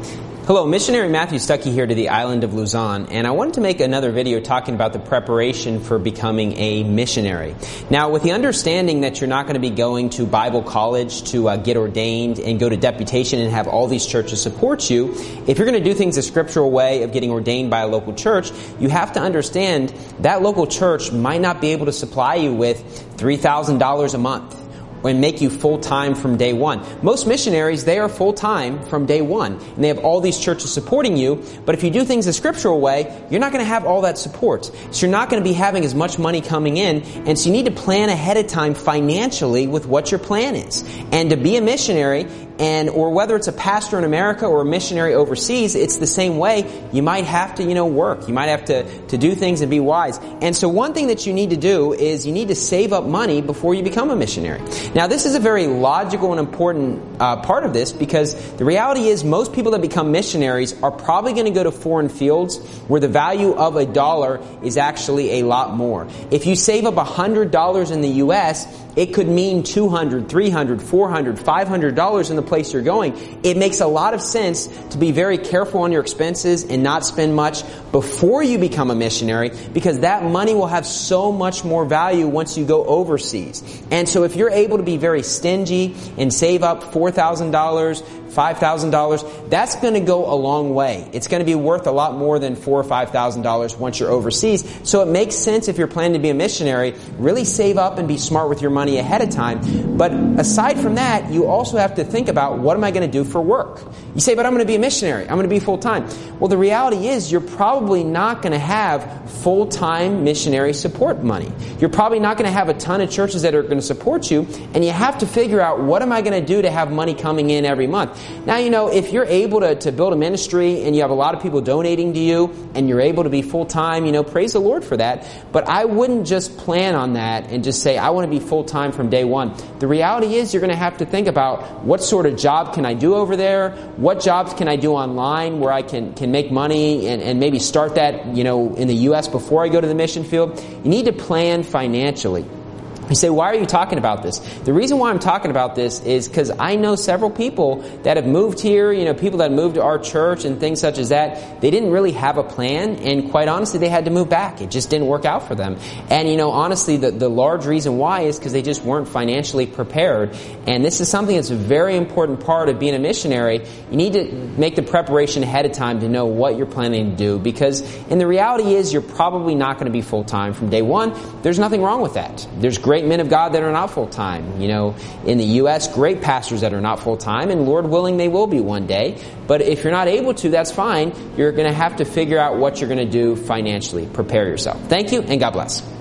Hello, Missionary Matthew Stuckey here to the island of Luzon, and I wanted to make another video talking about the preparation for becoming a missionary. Now, with the understanding that you're not going to be going to Bible college to get ordained and go to deputation and have all these churches support you, if you're going to do things a scriptural way of getting ordained by a local church, you have to understand that local church might not be able to supply you with $3,000 a month and make you full-time from day one. Most missionaries, they are full-time from day one, and they have all these churches supporting you, but if you do things a scriptural way, you're not going to have all that support. So you're not going to be having as much money coming in, and so you need to plan ahead of time financially with what your plan is. And to be a missionary, or whether it's a pastor in America or a missionary overseas, it's the same way. You might have to, work. You might have to do things and be wise. And so one thing that you need to do is you need to save up money before you become a missionary. Now, this is a very logical and important part of this, because the reality is most people that become missionaries are probably going to go to foreign fields where the value of a dollar is actually a lot more. If you save up $100 in the U.S., it could mean $200, $300, $400, $500 in the place you're going. It makes a lot of sense to be very careful on your expenses and not spend much before you become a missionary, because that money will have so much more value once you go overseas. And so if you're able to be very stingy and save up $4,000, $5,000, that's going to go a long way. It's going to be worth a lot more than $4,000 or $5,000 once you're overseas. So it makes sense, if you're planning to be a missionary, really save up and be smart with your money ahead of time. But aside from that, you also have to think about, what am I going to do for work? You say, but I'm going to be a missionary. I'm going to be full-time. Well, the reality is you're probably not going to have full-time missionary support money. You're probably not going to have a ton of churches that are going to support you, and you have to figure out, what am I going to do to have money coming in every month? Now, if you're able to build a ministry and you have a lot of people donating to you and you're able to be full-time, praise the Lord for that. But I wouldn't just plan on that and just say, I want to be full-time from day one. The reality is you're going to have to think about, what sort of job can I do over there? What jobs can I do online where I can make money and maybe start that, in the U.S. before I go to the mission field? You need to plan financially. You say, why are you talking about this? The reason why I'm talking about this is because I know several people that have moved here, people that moved to our church and things such as that. They didn't really have a plan, and quite honestly, they had to move back. It just didn't work out for them. And, honestly, the large reason why is because they just weren't financially prepared. And this is something that's a very important part of being a missionary. You need to make the preparation ahead of time to know what you're planning to do, because the reality is you're probably not going to be full-time from day one. There's nothing wrong with that. There's great men of God that are not full-time. In the U.S., great pastors that are not full-time, and Lord willing, they will be one day. But if you're not able to, that's fine. You're going to have to figure out what you're going to do financially. Prepare yourself. Thank you, and God bless.